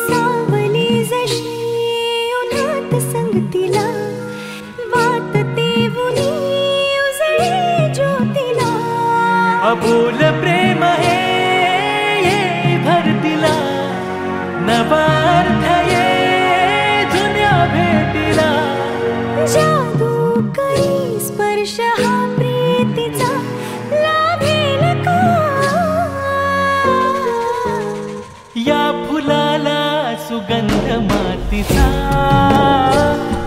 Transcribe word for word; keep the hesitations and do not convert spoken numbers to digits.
सावली जशी उन्हात संगतीला वाटते उनी उजळे ज्योतीला अबोल प्रेम हे ये भरतीला नवा अर्थ ये जुन्या भेटीला जादू करी स्पर्श हा प्रीतीचा लाभेल का या फुलाला सुगंध मातीचा